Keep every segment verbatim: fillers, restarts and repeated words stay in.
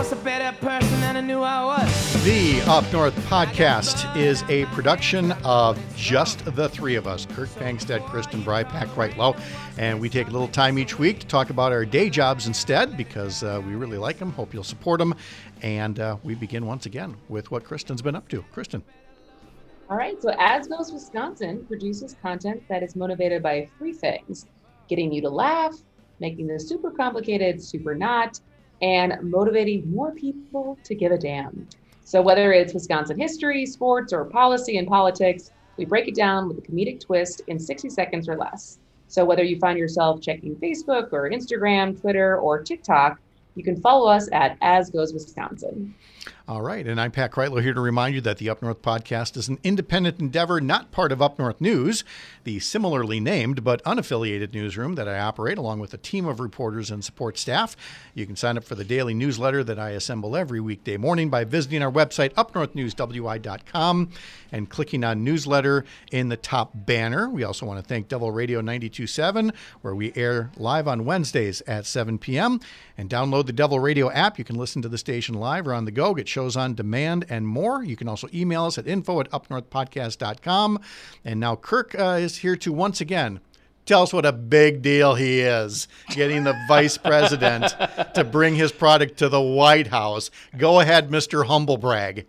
was a better person than I knew I was. The Up North podcast is a production of just the three of us, Kirk Bangstead, Kristen Bry, Pat Kreitlow, and we take a little time each week to talk about our day jobs instead because uh, we really like them. Hope you'll support them. And uh, we begin once again with what Kristen's been up to. Kristen. All right, so As Goes Wisconsin produces content that is motivated by three things: getting you to laugh, making this super complicated super not, and motivating more people to give a damn. So whether it's Wisconsin history, sports, or policy and politics, we break it down with a comedic twist in sixty seconds or less. So whether you find yourself checking Facebook or Instagram, Twitter, or TikTok, you can follow us at As Goes Wisconsin. All right, and I'm Pat Kreitlow here to remind you that the Up North podcast is an independent endeavor, not part of Up North News, the similarly named but unaffiliated newsroom that I operate along with a team of reporters and support staff. You can sign up for the daily newsletter that I assemble every weekday morning by visiting our website, up north news w i dot com, and clicking on newsletter in the top banner. We also want to thank Devil Radio ninety-two point seven, where we air live on Wednesdays at seven p.m. And download the Devil Radio app. You can listen to the station live or on the go, get shows on demand, and more. You can also email us at info at up north podcast dot com. And now Kirk uh, is here to once again tell us what a big deal he is, getting the vice president to bring his product to the White House. Go ahead, Mister Humblebrag.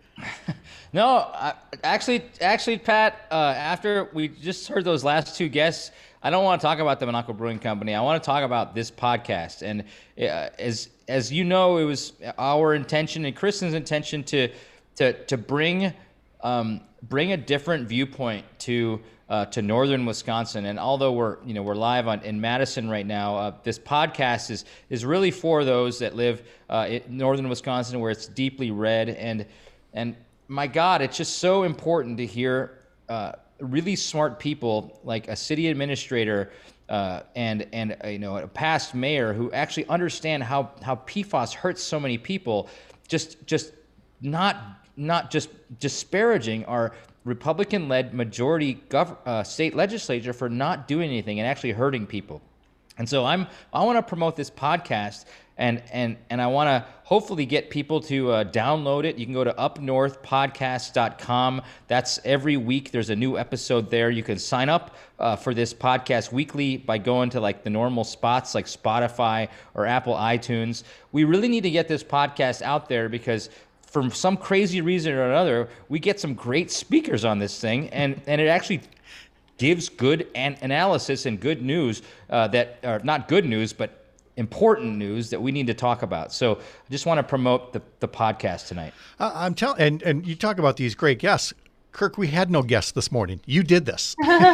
No, I, actually, actually, Pat, uh, after we just heard those last two guests, I don't want to talk about the Monaco Brewing Company. I want to talk about this podcast. And uh, as as you know, it was our intention and Kristen's intention to to to bring um, bring a different viewpoint to uh, to northern Wisconsin. And although we're you know we're live on in Madison right now, uh, this podcast is is really for those that live uh, in northern Wisconsin, where it's deeply red. And and my God, it's just so important to hear Uh, really smart people like a city administrator uh, and and uh, you know a past mayor who actually understand how how P FAS hurts so many people, just just not not just disparaging our Republican-led majority gov- uh, state legislature for not doing anything and actually hurting people. And so I'm I want to promote this podcast. And and and I want to hopefully get people to uh, download it. You can go to up north podcast dot com. That's every week. There's a new episode there. You can sign up uh, for this podcast weekly by going to like the normal spots like Spotify or Apple iTunes. We really need to get this podcast out there because for some crazy reason or another, we get some great speakers on this thing, and and it actually gives good an- analysis and good news uh, that are not good news, but important news that we need to talk about. So I just want to promote the, the podcast tonight. Uh, I'm telling, and and you talk about these great guests. Kirk, we had no guests this morning. You did this.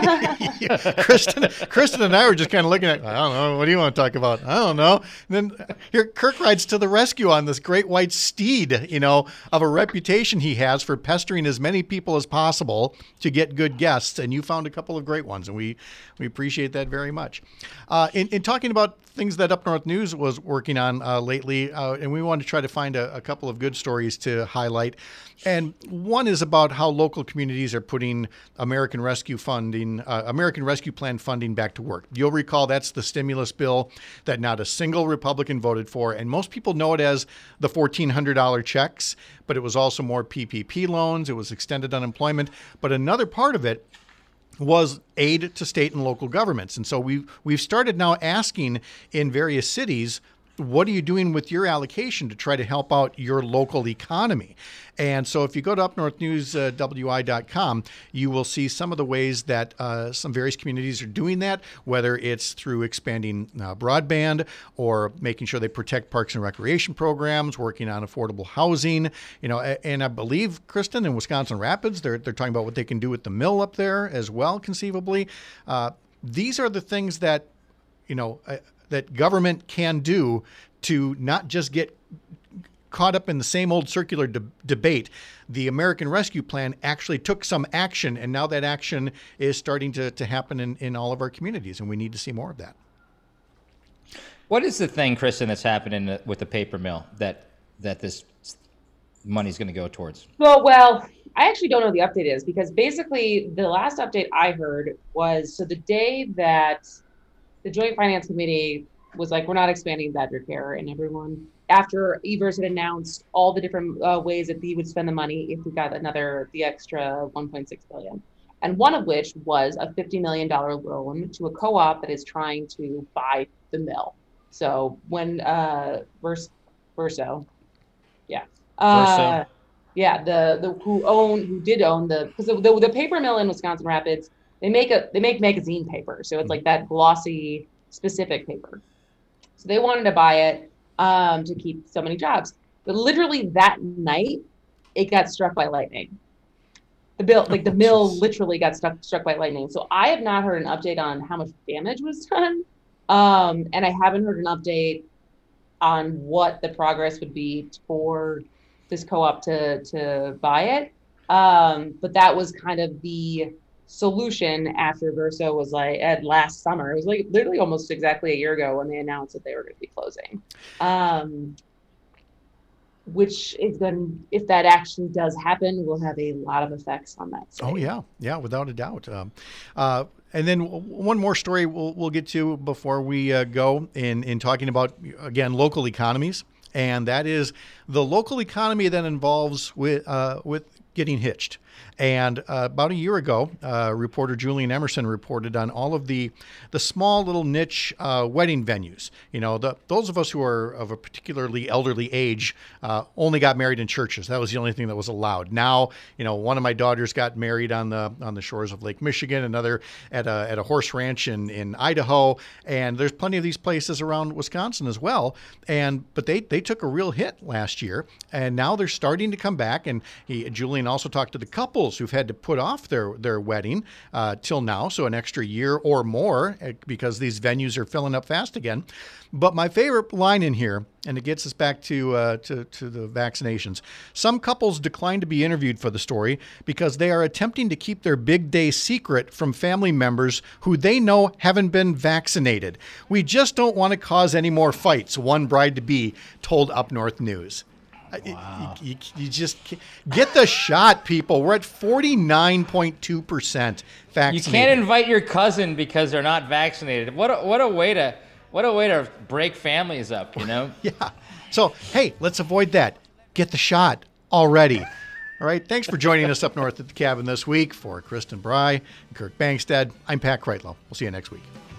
Kristen, Kristen and I were just kind of looking at, I don't know, what do you want to talk about? I don't know. And then here, Kirk rides to the rescue on this great white steed, you know, of a reputation he has for pestering as many people as possible to get good guests. And you found a couple of great ones, and we, we appreciate that very much. Uh, in, in talking about things that Up North News was working on uh, lately, uh, and we wanted to try to find a, a couple of good stories to highlight. And one is about how local communities are putting American Rescue funding, uh, American Rescue Plan funding back to work. You'll recall that's the stimulus bill that not a single Republican voted for, and most people know it as the fourteen hundred dollars checks, but it was also more P P P loans, it was extended unemployment, but another part of it was aid to state and local governments. And so we've, we've started now asking in various cities, what are you doing with your allocation to try to help out your local economy? And so if you go to up north news w i dot com, you will see some of the ways that uh, some various communities are doing that, whether it's through expanding uh, broadband or making sure they protect parks and recreation programs, working on affordable housing. You know, and I believe, Kristen, in Wisconsin Rapids, they're, they're talking about what they can do with the mill up there as well, conceivably. Uh, these are the things that, you know, uh, that government can do to not just get caught up in the same old circular de- debate. The American Rescue Plan actually took some action, and now that action is starting to, to happen in, in all of our communities, and we need to see more of that. What is the thing, Kristen, that's happening with the paper mill that that this money's going to go towards? Well, well, I actually don't know what the update is, because basically the last update I heard was, so the day that the Joint Finance Committee was like, we're not expanding Badger Care, and everyone after Evers had announced all the different uh, ways that he would spend the money if we got another, the extra one point six billion dollars. And one of which was a fifty million dollars loan to a co-op that is trying to buy the mill. So when uh, Vers- Verso, yeah, uh, Verso. yeah, the the who own who did own the because the, the the paper mill in Wisconsin Rapids, they make a they make magazine paper, so it's like that glossy specific paper. So they wanted to buy it um, to keep so many jobs, but literally that night, it got struck by lightning. The bill, like the mill, literally got struck struck by lightning. So I have not heard an update on how much damage was done, um, and I haven't heard an update on what the progress would be for this co-op to to buy it. Um, but that was kind of the solution after Verso was like at last summer. It was like literally almost exactly a year ago when they announced that they were going to be closing. Um, which is going, if that actually does happen, will have a lot of effects on that state. Oh yeah, yeah, without a doubt. Um, uh, and then w- one more story we'll we'll get to before we uh, go in in talking about again local economies, and that is the local economy that involves with uh, with getting hitched. And uh, about a year ago, uh, reporter Julian Emerson reported on all of the the small little niche uh, wedding venues. You know, the, those of us who are of a particularly elderly age uh, only got married in churches. That was the only thing that was allowed. Now, you know, one of my daughters got married on the on the shores of Lake Michigan, another at a at a horse ranch in, in Idaho, and there's plenty of these places around Wisconsin as well. And but they they took a real hit last year, and now they're starting to come back. And he Julian also talked to the couple who've had to put off their their wedding uh, till now, so an extra year or more because these venues are filling up fast again. But my favorite line in here, and it gets us back to uh, to, to the vaccinations. Some couples declined to be interviewed for the story because they are attempting to keep their big day secret from family members who they know haven't been vaccinated. We just don't want to cause any more fights, one bride-to-be told Up North News. Wow. You, you, you just can't. Get the shot, people. We're at forty-nine point two percent vaccinated. You can't invite your cousin because they're not vaccinated. What a, what a way to what a way to break families up, you know? Yeah. So, hey, let's avoid that. Get the shot already. All right. Thanks for joining us up north at the cabin this week. For Kristen Bry and Kirk Bangstad, I'm Pat Kreitlow. We'll see you next week.